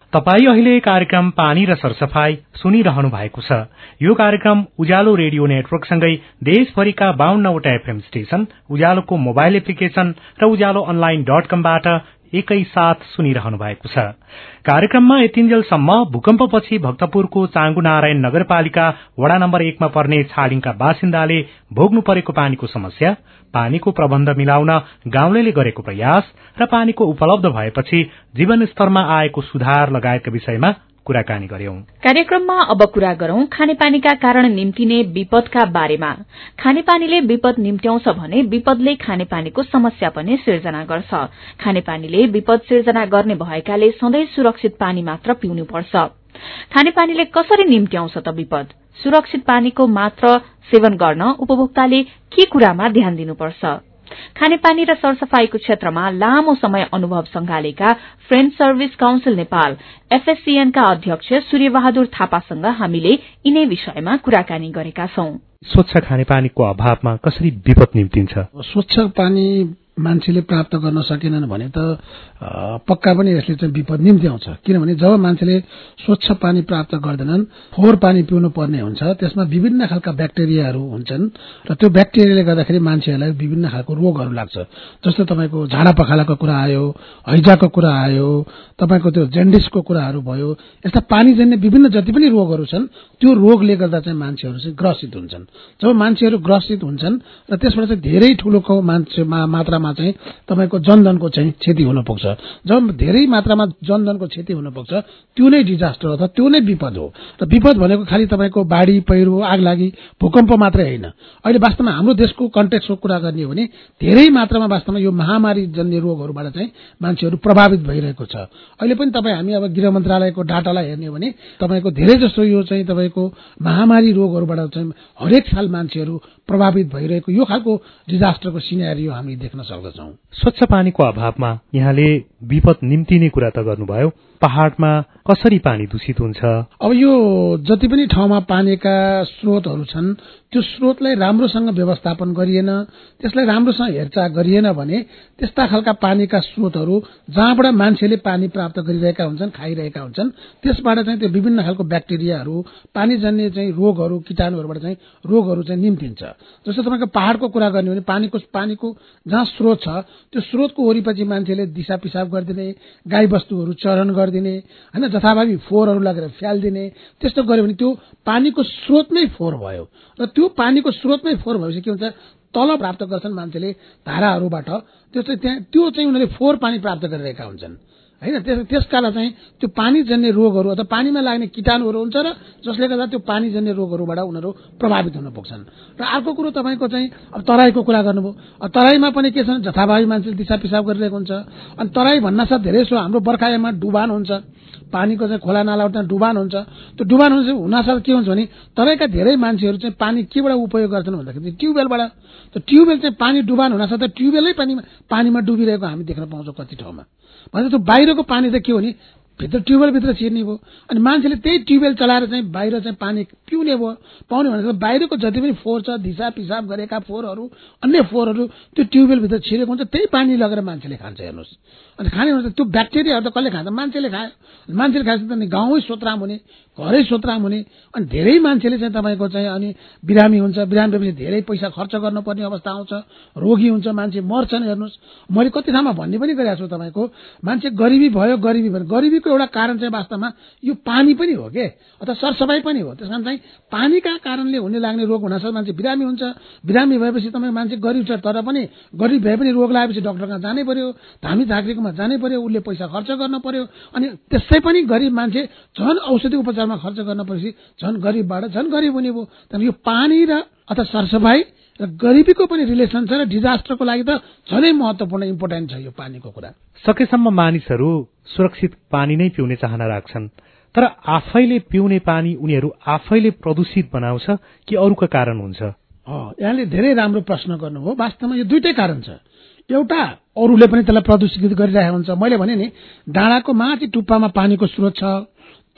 तपाई अहिले कार्यक्रम पानी र सरसफाई सुनिरहनु भएको छ। यो कार्यक्रम उज्यालो रेडियो नेटवर्कसँगै देशभरिका बाहन्नवटा एफएम स्टेशन, उज्यालोको मोबाइल एप्लिकेशन र उज्यालो अनलाइन डट कमबाट एकैसाथ सुनिरहनु भएको छ। कार्यक्रममा यतिन्जेलसम्म भूकम्पपछि भक्तपुरको चाँगुनारायण नगरपालिका वडा नम्बर एकमा पर्ने छालिङका बासिन्दाले भोग्नु परेको पानीको समस्या, पानीको प्रबन्ध मिलाउन गाउँलेले गरेको प्रयास र पानीको उपलब्ध भएपछि जीवन स्तरमा आएको सुधार लगायतका विषयमा कुराकानी गर्यौं। कार्यक्रममा अब कुरा गरौं खानेपानीका कारण निम्तिने विपदका बारेमा। खानेपानीले विपद निम्त्याउँछ भने विपदले खानेपानीको समस्या पनि सिर्जना गर्छ। खानेपानीले विपद सिर्जना गर्ने भएकाले सधैँ सुरक्षित पानी मात्र पिउनुपर्छ। खानेपानीले कसरी निम्त्याउँछ त विपद? सुरक्षित पानीको मात्र सेवन गर्न उपभोक्ताले के कुरामा ध्यान दिनुपर्छ? खानेपानी र सरसफाईको क्षेत्रमा लामो समय अनुभव संघालेका friend service council Nepal FSCN का अध्यक्ष सूर्यबहादुर थापासँग हामीले यिनै विषयमा कुराकानी गरेका छौं। स्वच्छ खानेपानीको अभावमा कसरी विपद निम्तिन्छ? स्वच्छ पानी मान्छेले प्राप्त गर्न सकेनन् भने त पक्का पनि यसले चाहिँ विपद निम्त्याउँछ। किनभने जब मान्छेले स्वच्छ पानी प्राप्त गर्दैनन्, फोहोर पानी पिउनु पर्ने हुन्छ, त्यसमा विभिन्न खालका ब्याक्टेरियाहरू हुन्छन् र त्यो ब्याक्टेरियाले गर्दाखेरि मान्छेहरूलाई विभिन्न खालको रोगहरू लाग्छ। जस्तो तपाईँको झाडा पखालाको कुरा आयो, हैजाको कुरा आयो, तपाईँको त्यो जेन्डिसको कुराहरू भयो। यस्ता पानीजन्य विभिन्न जति पनि रोगहरू छन् त्यो रोगले गर्दा चाहिँ मान्छेहरू चाहिँ ग्रसित हुन्छन्। जब मान्छेहरू ग्रसित हुन्छन् र त्यसबाट चाहिँ धेरै ठूलोको मान्छे मात्रामा चाहिँ तपाईको जनधनको चाहिँ क्षति हुन पुग्छ। जब धेरै मात्रामा जनधनको क्षति हुन पुग्छ त्यो नै डिजास्टर अथवा त्यो नै विपद हो। र विपद भनेको खालि तपाईको बाढी, पहिरो, आगलागी, भूकम्प मात्रै होइन। अहिले वास्तवमा हाम्रो देशको कन्टेक्स्टको कुरा गर्ने हो भने धेरै मात्रामा वास्तवमा यो महामारी जन्य रोगहरूबाट चाहिँ मान्छेहरू प्रभावित भइरहेको छ। अहिले पनि तपाईँ हामी अब गृह मन्त्रालयको डाटालाई हेर्ने हो भने तपाईको धेरै जस्तो यो चाहिँ तपाईको महामारी रोगहरूबाट चाहिँ हरेक साल मान्छेहरू प्रभावित भइरहेको यो खालको डिजास्टरको सिनेरियो हामी देख्न सक्दछौं। स्वच्छ पानीको अभावमा यहाँले विपद निम्तिने कुरा त गर्नुभयो, पहाड़मा कसरी पानी दूषित हुन्छ? अब यो जति पनि ठाउँमा पानीका स्रोतहरू छन् त्यो स्रोतलाई राम्रोसँग व्यवस्थापन गरिएन, त्यसलाई राम्रोसँग हेरचाह गरिएन भने त्यस्ता खालका पानीका स्रोतहरू जहाँबाट मान्छेले पानी प्राप्त गरिरहेका हुन्छन्, खाइरहेका हुन्छन्, त्यसबाट चाहिँ त्यो विभिन्न खालको ब्याक्टेरियाहरू, पानीजन्य चाहिँ रोगहरू, कीटाणुहरूबाट चाहिँ रोगहरू चाहिँ निम्तिन्छ। जस्तो तपाईको पहाड़को कुरा गर्ने हो भने पानीको पानीको जहाँ स्रोत छ त्यो स्रोतको वरिपरि मान्छेले दिशा पिसाब गरिदिने, गाई बस्तुहरू चरण गरिदिने, हैन, जथाभावी फोहोरहरू लगेर फ्याल्दिने, त्यस्तो गर्यो भने त्यो पानीको स्रोतमै फोहोर भयो। र त्यो पानीको स्रोतमै फोहोर भएपछि के हुन्छ, तल प्राप्त गर्छन् मान्छेले धाराहरूबाट, त्यो चाहिँ त्यहाँ त्यो चाहिँ उनीहरूले फोहोर पानी प्राप्त गरिरहेका हुन्छन् हैन। त्यसकारण चाहिँ त्यो पानीजन्य रोगहरू अथवा पानीमा लाग्ने कीटाणुहरू हुन्छ र जसले गर्दा त्यो पानीजन्य रोगहरूबाट उनीहरू प्रभावित हुन पुग्छन्। र अर्को कुरो तपाईँको चाहिँ अब तराईको कुरा गर्नुभयो, अब तराईमा पनि के छ, जथाभावी मान्छेले दिशा पिसाब गरिरहेको हुन्छ। अनि तराई भन्नासाथ धेरै सो हाम्रो बर्खायाममा डुबान हुन्छ, पानीको चाहिँ खोला नालाबाट डुबान हुन्छ। त्यो डुबान हुनासाथ के हुन्छ भने तराईका धेरै मान्छेहरू चाहिँ पानी केबाट उपयोग गर्छन् भन्दाखेरि ट्युबवेलबाट। त्यो ट्युबवेल चाहिँ पानी डुबान हुनासाथ ट्युबवेलै पानीमा पानीमा डुबिरहेको हामी देख्न पाउँछौँ कति ठाउँमा। भने त्यो बाहिरको पानी त के हो नि, भित्र ट्युबवेलभित्र छिर्ने भयो। अनि मान्छेले त्यही ट्युबवेल चलाएर चाहिँ बाहिर चाहिँ पानी पिउने भयो। पाउने भनेको बाहिरको जति पनि फोहोर छ, दिशा पिसाब गरेका फोहोरहरू, अन्य फोहोरहरू त्यो ट्युबवेलभित्र छिरेको हुन्छ, त्यही पानी लगेर मान्छेले खान्छ। हेर्नुहोस्, अनि खाने भने त्यो ब्याक्टेरियाहरू त कसले खान्छ? मान्छेले खायो। मान्छेले खाएपछि त गाउँै सोत्राम हुने, घरै सोत्राम हुने। अनि धेरै मान्छेले चाहिँ तपाईँको चाहिँ अनि बिरामी हुन्छ, बिरामी भएपछि धेरै पैसा खर्च गर्नुपर्ने अवस्था आउँछ, रोगी हुन्छ, मान्छे मर्छन्। हेर्नुहोस्, मैले कति ठाउँमा भन्ने पनि गरेको छु तपाईँको, मान्छे गरिबी भयो, गरिबी भयो। गरिबीको एउटा कारण चाहिँ वास्तवमा यो पानी पनि हो के, अथवा सरसफाई पनि हो। त्यसकारण चाहिँ पानीका कारणले हुने लाग्ने रोग हुनासाथ मान्छे बिरामी हुन्छ। बिरामी भएपछि तपाईँ मान्छे गरिब छ तर पनि गरिब भए पनि रोग लागेपछि डाक्टर कहाँ जानै पर्यो, धामी झाँक्रीकोमा जानै पर्यो, उसले पैसा खर्च गर्न पर्यो। अनि त्यसै पनि गरिब मान्छे झन् औषधि उपचारमा खर्च गर्न परेपछि झन् गरिबबाट झन् गरिब हुने भयो। तर यो पानी र अथवा सरसफाई र गरिबीको पनि रिलेसन छ र डिजास्टरको लागि त झनै महत्वपूर्ण इम्पोर्टेन्ट छ यो पानीको कुरा। सकेसम्म मानिसहरू सुरक्षित पानी नै पिउने चाहना राख्छन्, तर आफैले पिउने पानी उनीहरू आफैले प्रदूषित बनाउँछ कि अरूका कारण हुन्छ? यहाँले धेरै राम्रो प्रश्न गर्नुभयो। वास्तवमा यो दुईटै कारण छ। एउटा अरूले पनि त्यसलाई प्रदूषित गरिरहेको हुन्छ। मैले भने नि डाँडाको माथि टुप्पामा पानीको स्रोत छ,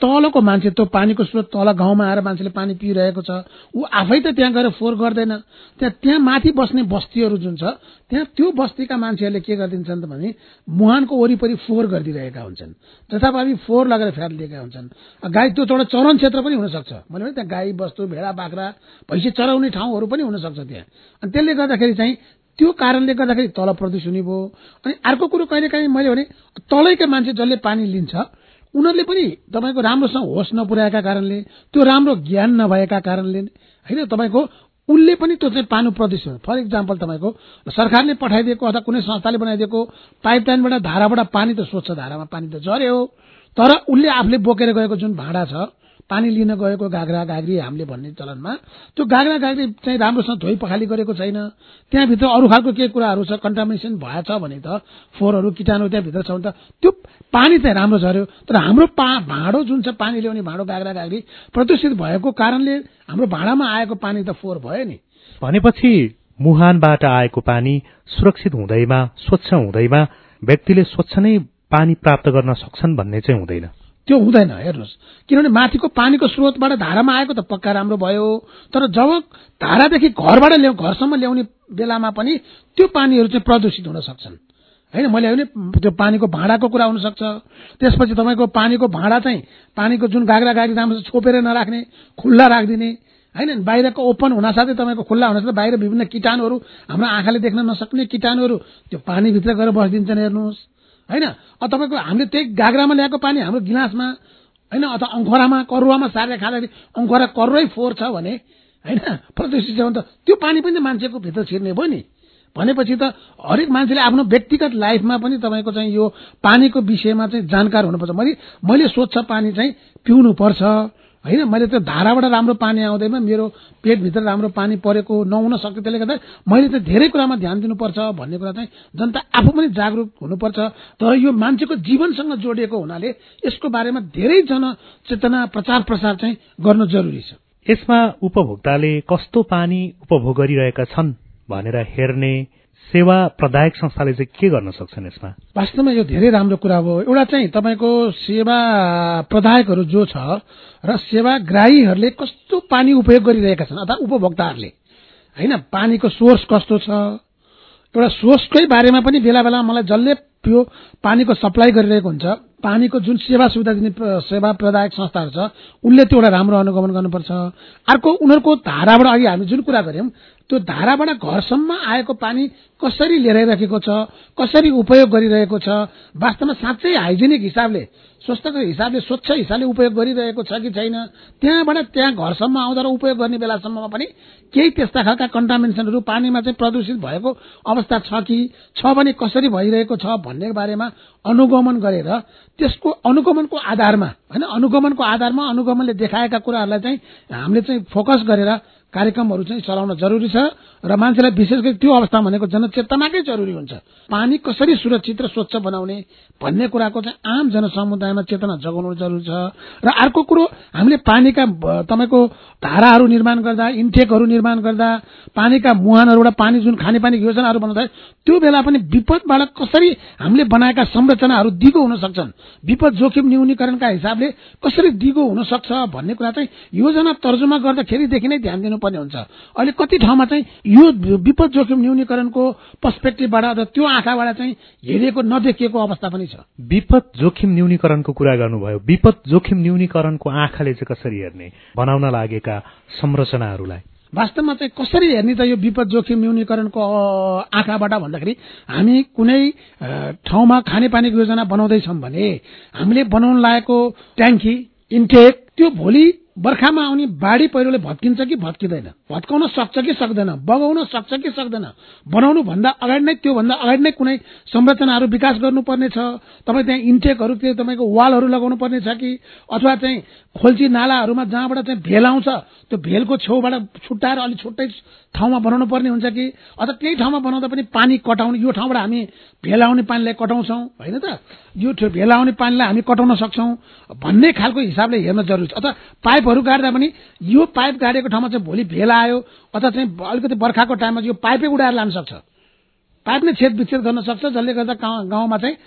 तलको मान्छे त्यो पानीको स्रोत तल गाउँमा आएर मान्छेले पानी पिइरहेको छ, ऊ आफै त त्यहाँ गएर फोहोर गर्दैन। त्यहाँ त्यहाँ माथि बस्ने बस्तीहरू जुन छ त्यहाँ त्यो बस्तीका मान्छेहरूले के गरिदिन्छन् त भने मुहानको वरिपरि फोहोर गरिदिरहेका हुन्छन्, जथाभावी फोहोर लगेर फ्यालिदिएका हुन्छन्। गाई त्यो एउटा चरन क्षेत्र पनि हुनसक्छ, मैले भने त्यहाँ गाई बस्तु भेडा बाख्रा भैँसी चराउने ठाउँहरू पनि हुनसक्छ त्यहाँ। अनि त्यसले गर्दाखेरि चाहिँ त्यो कारणले गर्दाखेरि तल प्रदूषण भयो। अनि अर्को कुरो कहिलेकाहीँ मैले भने तलैका मान्छे जसले पानी लिन्छ उनीहरूले पनि तपाईँको राम्रोसँग होस नपुर्याएका कारणले, त्यो राम्रो ज्ञान नभएका कारणले होइन तपाईँको उसले पनि त्यो चाहिँ पानी प्रदूषण। फर इक्जाम्पल तपाईँको सरकारले पठाइदिएको अथवा कुनै संस्थाले बनाइदिएको पाइपलाइनबाट धाराबाट पानी त स्वच्छ धारामा पानी त झर्यो, तर उसले आफूले बोकेर गएको जुन भाँडा छ पानी लिन गएको गाग्रा गाग्री हामीले भन्ने चलनमा त्यो गाग्रा गाग्री चाहिँ राम्रोसँग धोइ पखाली गरेको छैन। त्यहाँभित्र अरू खालको के कुराहरू छ, कन्टामिनेसन भएछ भने त फोहोरहरू कीटाणु त्यहाँभित्र छ भने त त्यो पानी चाहिँ राम्रो झर्यो। तर हाम्रो पा भाँडो जुन छ पानी ल्याउने भाँडो गाग्रा गाग्री प्रदूषित भएको कारणले हाम्रो भाँडामा आएको पानी त फोहोर भयो नि। भनेपछि मुहानबाट आएको पानी सुरक्षित हुँदैमा स्वच्छ हुँदैमा व्यक्तिले स्वच्छ नै पानी प्राप्त गर्न सक्छन् भन्ने चाहिँ हुँदैन, त्यो हुँदैन। हेर्नुहोस्, किनभने माथिको पानीको स्रोतबाट धारामा आएको त पक्का राम्रो भयो, तर जब धारादेखि घरबाट ल्याउ घरसम्म ल्याउने बेलामा पनि त्यो पानीहरू चाहिँ प्रदूषित हुन सक्छन् होइन। मैले भने त्यो पानीको भाँडाको कुरा हुनसक्छ। त्यसपछि तपाईँको पानीको भाँडा चाहिँ पानीको जुन गाग्रा गाग्री राम्रो छोपेर नराख्ने, खुल्ला राखिदिने होइन। बाहिरको ओपन हुनासाथै तपाईँको खुल्ला हुनासाथै बाहिर विभिन्न कीटाणुहरू हाम्रो आँखाले देख्न नसक्ने कीटाणुहरू त्यो पानीभित्र गएर बसिदिन्छन्। हेर्नुहोस् होइन, अब तपाईँको हामीले त्यही गाग्रामा ल्याएको पानी हाम्रो गिलासमा होइन अथवा अङ्खोरामा करुवामा सारेर खाँदाखेरि अङ्खोरा करुवै फोहोर छ भने होइन प्रदूषित छ भने त त्यो पानी पनि मान्छेको भित्र छिर्ने भयो नि। भनेपछि त हरेक मान्छेले आफ्नो व्यक्तिगत लाइफमा पनि तपाईँको चाहिँ यो पानीको विषयमा चाहिँ जानकार हुनुपर्छ। मैले मैले स्वच्छ पानी चाहिँ पिउनु पर्छ होइन। मैले त्यो धाराबाट राम्रो पानी आउँदैमा मेरो पेटभित्र राम्रो पानी परेको नहुन सक्छ, त्यसले गर्दा मैले चाहिँ धेरै कुरामा ध्यान दिनुपर्छ भन्ने कुरा चाहिँ जनता आफू पनि जागरुक हुनुपर्छ। तर यो मान्छेको जीवनसँग जोडिएको हुनाले यसको बारेमा धेरै जनचेतना प्रचार प्रसार चाहिँ गर्नु जरुरी छ। यसमा उपभोक्ताले कस्तो पानी उपभोग गरिरहेका छन् भनेर हेर्ने सेवा प्रदायक संस्थाले चाहिँ के गर्न सक्छन् यसमा? वास्तवमा यो धेरै राम्रो कुरा हो। एउटा चाहिँ तपाईँको सेवा प्रदायकहरू जो छ र सेवाग्राहीहरूले कस्तो पानी उपयोग गरिरहेका छन् अथवा उपभोक्ताहरूले होइन, पानीको सोर्स कस्तो छ, एउटा सोर्सकै बारेमा पनि बेला बेला मलाई जसले त्यो पानीको सप्लाई गरिरहेको हुन्छ पानीको जुन सेवा सुविधा दिने सेवा प्रदायक संस्थाहरू छ उनले त्यो एउटा राम्रो अनुगमन गर्नुपर्छ। अर्को उनीहरूको धाराबाट अघि हामी जुन कुरा गर्यौं त्यो धाराबाट घरसम्म आएको पानी कसरी लिएर राखेको छ, कसरी उपयोग गरिरहेको छ, वास्तवमा साँच्चै हाइजेनिक हिसाबले स्वास्थ्यको हिसाबले स्वच्छ हिसाबले उपयोग गरिरहेको छ कि छैन, त्यहाँबाट त्यहाँ घरसम्म आउँदा र उपयोग गर्ने बेलासम्ममा पनि केही त्यस्ता खालका कन्टामिनेसनहरू पानीमा चाहिँ प्रदूषित भएको अवस्था छ कि छ भने कसरी भइरहेको छ भन्ने बारेमा अनुगमन गरेर त्यसको अनुगमनको आधारमा हैन अनुगमनको आधारमा अनुगमनले देखाएका कुराहरूलाई चाहिँ हामीले चाहिँ फोकस गरेर कार्यक्रमहरू चाहिँ चलाउन जरुरी छ र मान्छेलाई विशेष गरी त्यो अवस्था भनेको जनचेतनाकै जरुरी हुन्छ। पानी कसरी सुरक्षित र स्वच्छ बनाउने भन्ने कुराको चाहिँ आम जनसमुदायमा चेतना जगाउनु जरुरी छ। र अर्को कुरो हामीले पानीका तपाईको धाराहरू निर्माण गर्दा, इन्टेकहरू निर्माण गर्दा, पानीका मुहानहरूबाट पानी जुन खानेपानी योजनाहरू बनाउँदा त्यो बेला पनि विपदबाट कसरी हामीले बनाएका संरचनाहरू दिगो हुन सक्छन्, विपद जोखिम न्यूनीकरणका हिसाबले कसरी दिगो हुन सक्छ भन्ने कुरा चाहिँ योजना तर्जुमा गर्दाखेरिदेखि नै ध्यान दिनुपर्ने हुन्छ। अहिले कति ठाउँमा चाहिँ यो विपद जोखिम न्यूनीकरणको पर्सपेक्टिभबाट अथवा त्यो आँखाबाट चाहिँ हेरिएको नदेखिएको अवस्था पनि छ। विपद जोखिम न्यूनीकरणको कुरा गर्नुभयो, विपद जोखिम न्यूनीकरणको आँखाले चाहिँ कसरी हेर्ने बनाउन लागेका संरचनाहरूलाई? वास्तवमा चाहिँ कसरी हेर्ने त यो विपद जोखिम न्यूनीकरणको आँखाबाट भन्दाखेरि हामी कुनै ठाउँमा खानेपानीको योजना बनाउँदैछौँ भने हामीले बनाउन लागेको ट्याङ्की इन्टेक त्यो भोलि बर्खामा आउने बाढी पहिरोले भत्किन्छ कि भत्किँदैन, भत्काउन सक्छ कि सक्दैन, बगाउन सक्छ कि सक्दैन, बनाउनु भन्दा अगाडि नै त्यो भन्दा अगाडि नै कुनै संरचनाहरू विकास गर्नुपर्ने छ। तपाईँ त्यहाँ इन्टेकहरू के तपाईँको वालहरू लगाउनु पर्ने छ कि अथवा चाहिँ खोल्ची नालाहरूमा जहाँबाट चाहिँ भेल आउँछ त्यो भेलको छेउबाट छुट्टाएर अलि छुट्टै ठाउँमा बनाउनु पर्ने हुन्छ कि अथवा त्यही ठाउँमा बनाउँदा पनि पानी कटाउने यो ठाउँबाट हामी भेल आउने पानीलाई कटाउँछौँ होइन त, यो भेल आउने पानीलाई हामी कटाउन सक्छौँ भन्ने खालको हिसाबले हेर्न जरुरी छ। अथवा पाइपहरू गाड्दा पनि यो पाइप गाडेको ठाउँमा चाहिँ भोलि भेल आयो अथवा चाहिँ अलिकति बर्खाको टाइममा यो पाइपै उडाएर लान सक्छ, पाइप नै छेद विच्छेद गर्न सक्छ जसले गर्दा गाउँमा चाहिँ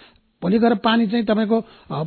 भोलि गएर पानी चाहिँ तपाईँको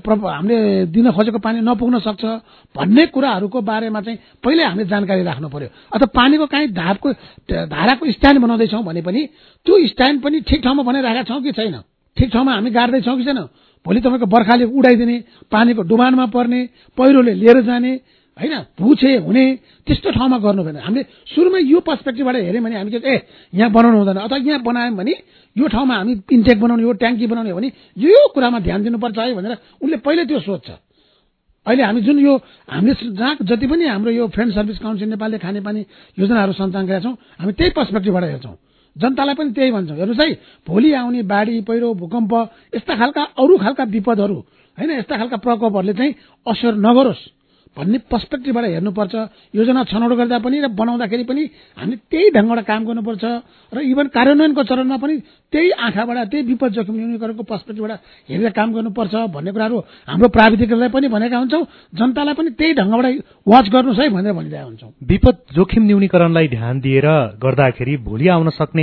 हामीले दिन खोजेको पानी नपुग्न सक्छ भन्ने कुराहरूको बारेमा चाहिँ पहिल्यै हामीले जानकारी राख्नु पर्यो। अथवा पानीको काहीँ धापको धाराको स्ट्यान्ड बनाउँदैछौँ भने पनि त्यो स्ट्यान्ड पनि ठिक ठाउँमा बनाइराखेका छौँ कि छैन, ठिक ठाउँमा हामी गाड्दैछौँ कि छैन। भोलि तपाईँको बर्खाले उडाइदिने, पानीको डुबानमा पर्ने, पहिरोले लिएर जाने, होइन, भुछे हुने त्यस्तो ठाउँमा गर्नु भएन। हामीले सुरुमै यो पर्सपेक्टिभबाट हेऱ्यौँ भने हामी ए यहाँ बनाउनु हुँदैन, अथवा यहाँ बनायौँ भने यो ठाउँमा हामी इन्टेक बनाउने, यो ट्याङ्की बनाउने हो भने यो कुरामा ध्यान दिनुपर्छ है भनेर उनले पहिले त्यो सोध्छ। अहिले हामी जुन यो हामीले जहाँ जति पनि हाम्रो यो फ्रेन्ड सर्भिस काउन्सिल नेपालले खानेपानी योजनाहरू सञ्चालन गरेका छौँ, हामी त्यही पर्सपेक्टिभबाट हेर्छौँ। जनतालाई पनि त्यही भन्छौँ, हेर्नुहोस् है, भोलि आउने बाढी पहिरो भूकम्प यस्ता खालका अरू खालका विपदहरू, होइन, यस्ता खालका प्रकोपहरूले चाहिँ असर नगरोस् भन्ने पर्सपेक्टिभबाट हेर्नुपर्छ। योजना छनौट गर्दा पनि र बनाउँदाखेरि पनि हामीले त्यही ढङ्गबाट काम गर्नुपर्छ र इभन कार्यान्वयनको चरणमा पनि त्यही आँखाबाट त्यही विपद जोखिम न्यूनीकरणको पर्सपेक्टिभबाट हेरेर काम गर्नुपर्छ भन्ने कुराहरू हाम्रो प्राविधिकलाई पनि भनेका हुन्छौँ, जनतालाई पनि त्यही ढङ्गबाट वाच गर्नुहोस् है भनेर भनिरहेका हुन्छौँ। विपद जोखिम न्यूनीकरणलाई ध्यान दिएर गर्दाखेरि भोलि आउन सक्ने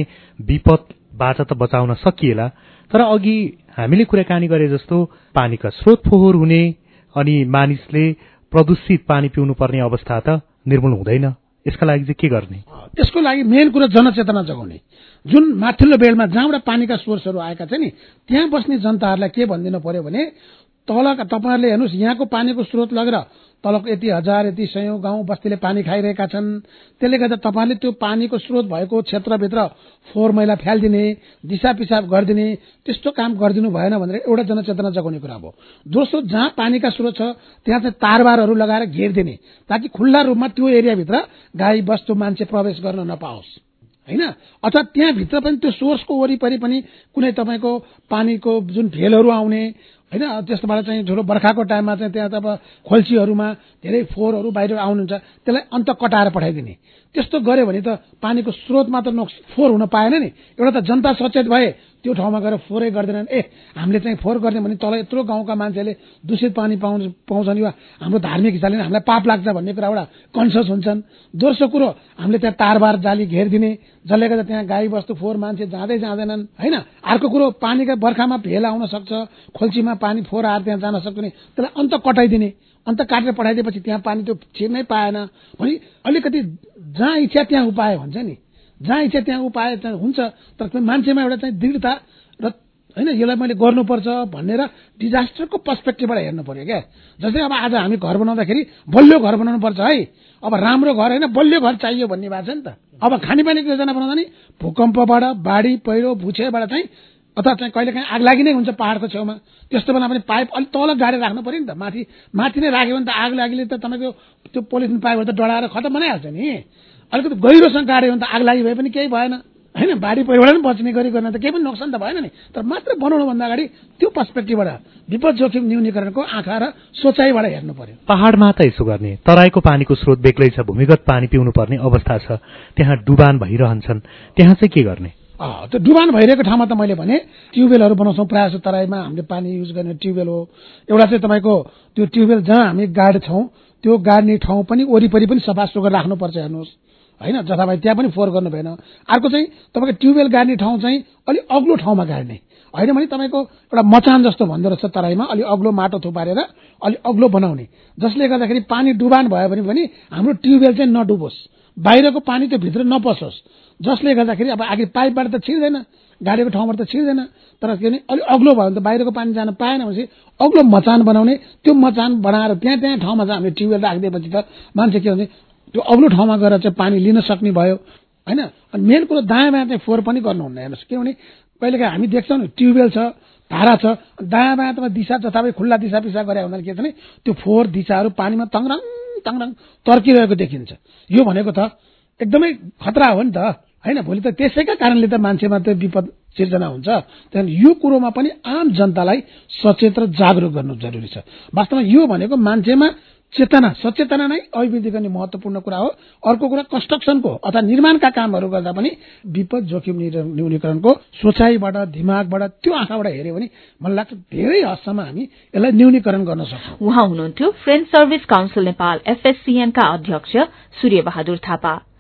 विपदबाट त बचाउन सकिएला, तर अघि हामीले कुराकानी गरे जस्तो पानीका स्रोत फोहोर हुने अनि मानिसले प्रदूषित पानी पिउनु पर्ने अवस्था त निर्मूल हुँदैन। यसका लागि चाहिँ के गर्ने? त्यसको लागि मेन कुरा जनचेतना जगाउने। जुन माथिल्लो बेडमा जहाँबाट पानीका सोर्सहरू आएका छ नि त्यहाँ बस्ने जनताहरूलाई के भनिदिनु पर्यो भने तलका तपाईँहरूले हेर्नुहोस् यहाँको पानीको स्रोत लगेर तलको यति हजार यति सयौं गाउँ बस्तीले पानी खाइरहेका छन्। त्यसले गर्दा तपाईँहरूले त्यो पानीको स्रोत भएको क्षेत्रभित्र फोहोर मैला फ्यालिदिने, दिशा पिसाब गरिदिने त्यस्तो काम गरिदिनु भएन भनेर एउटा जनचेतना जगाउने कुरा हो। दोस्रो, जहाँ पानीका स्रोत छ त्यहाँ चाहिँ तारबारहरू लगाएर घेरिदिने ताकि खुल्ला रूपमा त्यो एरियाभित्र गाई बस्तु मान्छे प्रवेश गर्न नपाओस्, होइन। अथवा त्यहाँभित्र पनि त्यो सोर्सको वरिपरि पनि कुनै तपाईँको पानीको जुन भेलहरू आउने, होइन, त्यस्तोबाट चाहिँ ठुलो बर्खाको टाइममा चाहिँ त्यहाँ अब खोल्सीहरूमा धेरै फोहोरहरू बाहिर आउनुहुन्छ, त्यसलाई अन्त कटाएर पठाइदिने। त्यस्तो गर्यो भने त पानीको स्रोतमा त नोक्स फोहोर हुन पाएन नि। एउटा त जनता सचेत भए त्यो ठाउँमा गएर फोहोरै गर्दैनन्, ए हामीले चाहिँ फोहोर गर्ने भने तल यत्रो गाउँका मान्छेले दूषित पानी पाउनु पाउँछन् या हाम्रो धार्मिक हिसाबले हामीलाई पाप लाग्छ भन्ने कुरा एउटा कन्सियस हुन्छन्। दोस्रो कुरो, हामीले त्यहाँ तारबार जाली घेरिदिने जसले गर्दा त्यहाँ गाई बस्तु फोहोर मान्छे जाँदै जाँदैनन्, होइन। अर्को कुरो, पानीका बर्खामा भेल आउन सक्छ, खोल्सीमा पानी फोहोर आएर त्यहाँ जान सक्ने, त्यसलाई अन्त कटाइदिने, अन्त काटेर पठाइदिएपछि त्यहाँ पानी त्यो छिर्नै पाएन भने अलिकति जहाँ इच्छा त्यहाँ उपाय हुन्छ नि, जहाँ इच्छा त्यहाँ उपाय हुन्छ। तर मान्छेमा एउटा चाहिँ दृढता र होइन यसलाई मैले गर्नुपर्छ भनेर डिजास्टरको पर्सपेक्टिभबाट हेर्नु पर्यो क्या। जस्तै अब आज हामी घर बनाउँदाखेरि बलियो घर बनाउनु पर्छ है, अब राम्रो घर होइन बलियो घर चाहियो भन्ने भएको छ नि त। अब खानेपानीको योजना बनाउँदा नि भूकम्पबाट, बाढी पहिरो भुछेबाट चाहिँ अथवा चाहिँ कहिले काहीँ आग लागि नै हुन्छ पहाडको छेउमा, त्यस्तो बेला पनि पाइप अलिक तल गाडेर राख्नु पर्यो नि त। माथि माथि नै राख्यो भने त आग लागिले त तपाईँको त्यो पोलिथिन पाइपहरू त डढाएर खतम बनाइहाल्छ नि। अलिकति गहिरोसँग गाड्यो भने त आग लागि भए पनि केही भएन, होइन। बाढी पहिरोबाट पनि बच्ने गरी गर्न त केही पनि नोक्सान त भएन नि। तर मात्र बनाउनुभन्दा अगाडि त्यो पर्सपेक्टिभबाट विपद जोखिम न्यूनीकरणको आँखा र सोचाइबाट हेर्नु पर्यो। पहाडमा त यसो गर्ने, तराईको पानीको स्रोत बेग्लै छ, भूमिगत पानी पिउनु पर्ने अवस्था छ, त्यहाँ डुबान भइरहन्छन्, त्यहाँ चाहिँ के गर्ने? त्यो डुबान भइरहेको ठाउँमा त मैले भने ट्युबवेलहरू बनाउँछौँ। प्रायः जस्तो तराईमा हामीले पानी युज गर्ने ट्युबवेल हो एउटा चाहिँ तपाईँको। त्यो ट्युबवेल जहाँ हामी गाड्छौँ त्यो गाड्ने ठाउँ पनि वरिपरि पनि सफा सुग्घर राख्नुपर्छ, हेर्नुहोस्, होइन। जथाभावी त्यहाँ पनि फोहोर गर्नु भएन। अर्को चाहिँ तपाईँको ट्युबवेल गाड्ने ठाउँ चाहिँ अलिक अग्लो ठाउँमा गाड्ने, होइन भने तपाईँको एउटा मचान जस्तो भन्दो रहेछ तराईमा, अलिक अग्लो माटो थुपारेर अलिक अग्लो बनाउने, जसले गर्दाखेरि पानी डुबान भयो भने पनि हाम्रो ट्युबवेल चाहिँ नडुबोस्, बाहिरको पानी त्यो भित्र नपसोस्, जसले गर्दाखेरि अब आखिर पाइपबाट त छिर्दैन, गाडेको ठाउँबाट त छिर्दैन। तर के भने अलिक अग्लो भयो भने त बाहिरको पानी जान पाएन भनेपछि अग्लो मचान बनाउने, त्यो मचान बनाएर त्यहाँ त्यहाँ ठाउँमा चाहिँ हामीले ट्युबवेल राखिदिएपछि त मान्छे के भन्छ त्यो अग्लो ठाउँमा गएर चाहिँ पानी लिन सक्ने भयो, होइन। अनि मेन कुरो दायाँ बायाँ चाहिँ फोहोर पनि गर्नुहुन्न, हेर्नुहोस्, किनभने कहिलेकाहीँ हामी देख्छौँ नि ट्युबवेल छ, धारा छ, दायाँ बायाँ तपाईँ दिशा जथाभावी खुल्ला दिशा पिसा गरे हुँदैन के छ भने त्यो फोहोर दिशाहरू पानीमा तङरङ तङरङ तर्किरहेको देखिन्छ। यो भनेको त एकदमै खतरा हो नि त, होइन। भोलि त त्यसैका कारणले त मान्छेमा त्यो विपद सिर्जना हुन्छ। त्यहाँदेखि यो कुरोमा पनि आम जनतालाई सचेत र जागरुक गर्नु जरुरी छ। वास्तवमा यो भनेको मान्छेमा चेतना सचेतना नै अभिवृद्धि गर्ने महत्वपूर्ण कुरा हो। अर्को कुरा कन्स्ट्रक्सनको अथवा निर्माणका कामहरू गर्दा पनि विपद जोखिम न्यूनीकरणको सोचाइबाट दिमागबाट त्यो आँखाबाट हेर्यो भने मलाई लाग्छ धेरै हदसम्म हामी यसलाई न्यूनीकरण गर्न सक्छौं। उहाँ हुनुहुन्थ्यो French service council Nepal FSCN का अध्यक्ष सूर्य बहादुर थापा।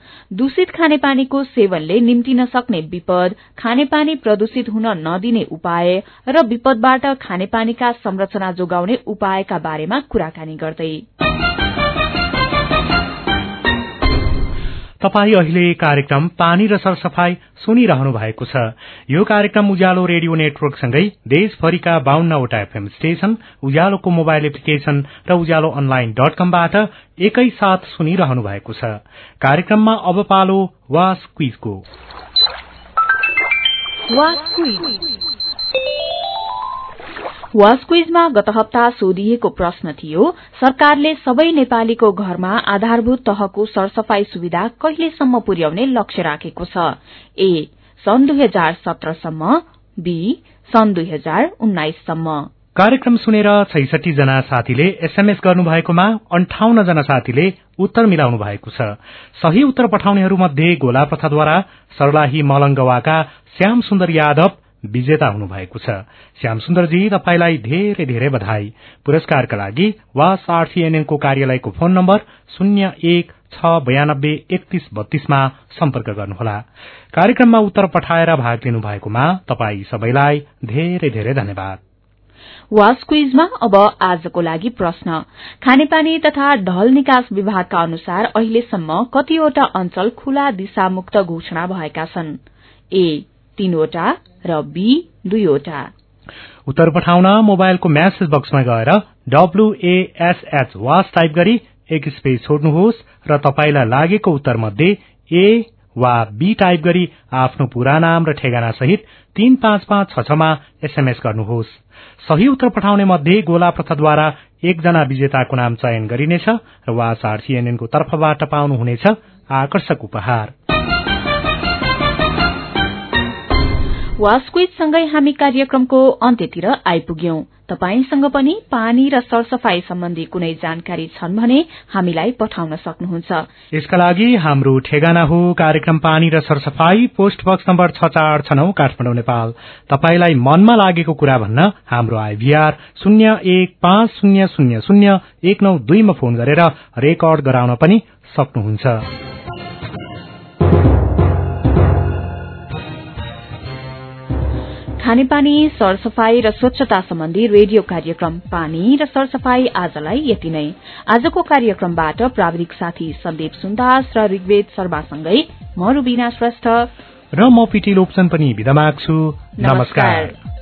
दूषित खानेपानीको सेवनले निम्तिन सक्ने विपद, खानेपानी प्रदूषित हुन नदिने उपाय र विपदबाट खानेपानीका संरचना जोगाउने उपायका बारेमा कुराकानी गर्दै तपाई अहिले कार्यक्रम पानी र सरसफाई सुनिरहनु भएको छ। यो कार्यक्रम उज्यालो रेडियो नेटवर्कसँगै देशभरिका बाहन्नवटा एफएम स्टेशन, उज्यालोको मोबाइल एप्लिकेशन र उज्यालो अनलाइन डट कमबाट एकैसाथ सुनिरहनु भएको छ। कार्यक्रममा अब पालो वास क्विजको। वास क्विजमा गत हप्ता सोधिएको प्रश्न थियो, सरकारले सबै नेपालीको घरमा आधारभूत तहको सरसफाई सुविधा कहिलेसम्म पुर्याउने लक्ष्य राखेको छ? ए सन् दुई हजार सत्र सम्म, बी सन् दुई हजार उन्नाइस सम्म। कार्यक्रम सुनेर छैसठी जना साथीले एसएमएस गर्नुभएकोमा अन्ठाउन्न जना साथीले उत्तर मिलाउनु भएको छ। सही उत्तर पठाउनेहरूमध्ये गोला प्रथाद्वारा सर्लाही मलंगवाका श्याम सुन्दर यादव विजेता हुनु भएको छ। श्याम सुन्दरजी, तपाईलाई धेरै धेरै बधाई। पुरस्कारका लागि वास आरसीएनएनको कार्यालयको फोन नम्बर शून्य एक छ बयानब्बे एकतीस बत्तीसमा सम्पर्क गर्नुहोला। कार्यक्रममा उत्तर पठाएर भाग लिनु भएकोमा तपाई सबैलाई धेरै धेरै धन्यवाद। वास क्विजमा अब आजको लागि प्रश्न, खानेपानी तथा ढल निकास विभागका अनुसार अहिलेसम्म कतिवटा अञ्चल खुला दिशामुक्त घोषणा भएका छन्? ए तीनवटा र बी दुईवटा। उत्तर पठाउन मोबाइलको म्यासेज बक्समा गएर डब्लुएएसएच वास टाइप गरी एक स्पेस छोड्नुहोस् र तपाईलाई लागेको उत्तर मध्ये ए वा बी टाइप गरी आफ्नो पूरा नाम र ठेगाना सहित तीन पाँच पाँच छ छमा एसएमएस गर्नुहोस्। सही उत्तर पठाउने मध्ये गोला प्रथाद्वारा एकजना विजेताको नाम चयन गरिनेछ र वास आरसीएनएनको तर्फबाट पाउनुहुनेछ आकर्षक उपहार। वास क्विजसँगै हामी कार्यक्रमको अन्त्यतिर आइपुग्यौं। तपाईंसँग पनि पानी र सरसफाई सम्बन्धी कुनै जानकारी छन् भने हामीलाई पठाउन सक्नुहुन्छ। यसका लागि हाम्रो ठेगाना हो कार्यक्रम पानी र सरसफाई, पोस्ट बक्स नम्बर छ चार छ नौ, काठमाडौँ, नेपाल। तपाईलाई मनमा लागेको कुरा भन्न हाम्रो आइभीआर शून्य एक पाँच शून्य शून्य शून्य एक नौ दुईमा फोन गरेर रेकर्ड गराउन पनि सक्नुहुन्छ। खानेपानी, सरसफाई र स्वच्छता सम्बन्धी रेडियो कार्यक्रम पानी र सरसफाई आजलाई यति नै। आजको कार्यक्रमबाट प्राविधिक साथी सन्दीप सुन्दास र ऋग्वेद शर्मासँगै म रुबिना श्रेष्ठ र म पीटी लोप्सन पनि बिदा माग्छु। नमस्कार।